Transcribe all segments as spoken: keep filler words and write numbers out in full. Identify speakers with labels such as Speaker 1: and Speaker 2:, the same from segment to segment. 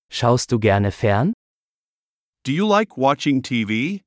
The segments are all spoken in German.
Speaker 1: Schaust du gerne fern?
Speaker 2: Do you like watching T V?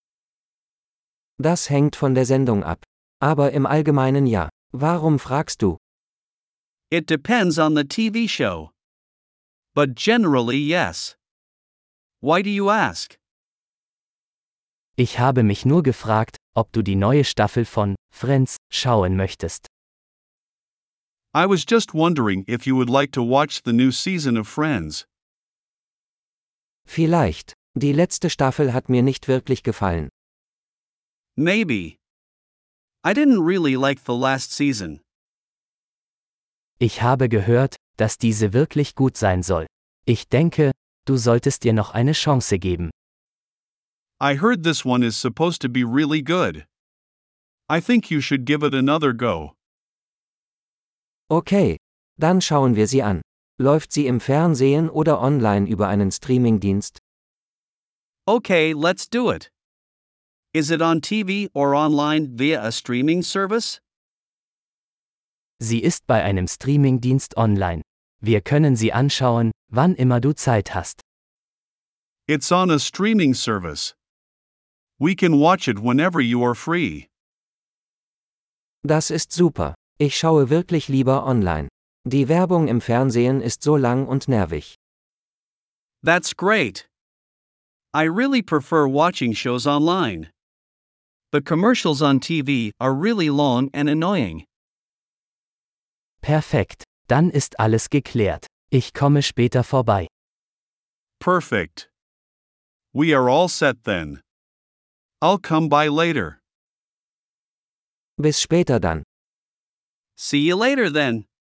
Speaker 3: Das hängt von der Sendung ab. Aber im Allgemeinen ja. Warum fragst du?
Speaker 2: It depends on the T V show. But generally yes. Why do you ask?
Speaker 1: Ich habe mich nur gefragt, ob du die neue Staffel von Friends schauen möchtest.
Speaker 2: I was just wondering if you would like to watch the new season of Friends.
Speaker 3: Vielleicht. Die letzte Staffel hat mir nicht wirklich gefallen.
Speaker 2: Maybe. I didn't really like the last season.
Speaker 1: Ich habe gehört, dass diese wirklich gut sein soll. Ich denke, du solltest dir noch eine Chance geben.
Speaker 2: I heard this one is supposed to be really good. I think you should give it another go.
Speaker 3: Okay. Dann schauen wir sie an. Läuft sie im Fernsehen oder online über einen Streamingdienst?
Speaker 2: Okay, let's do it. Is it on T V or online via a streaming service?
Speaker 1: Sie ist bei einem Streamingdienst online. Wir können sie anschauen, wann immer du Zeit hast.
Speaker 2: It's on a streaming service. We can watch it whenever you are free.
Speaker 3: Das ist super. Ich schaue wirklich lieber online. Die Werbung im Fernsehen ist so lang und nervig.
Speaker 2: That's great. I really prefer watching shows online. But commercials on T V are really long and annoying.
Speaker 1: Perfekt, dann ist alles geklärt. Ich komme später vorbei.
Speaker 2: Perfect. We are all set then. I'll come by later.
Speaker 3: Bis später dann.
Speaker 2: See you later then.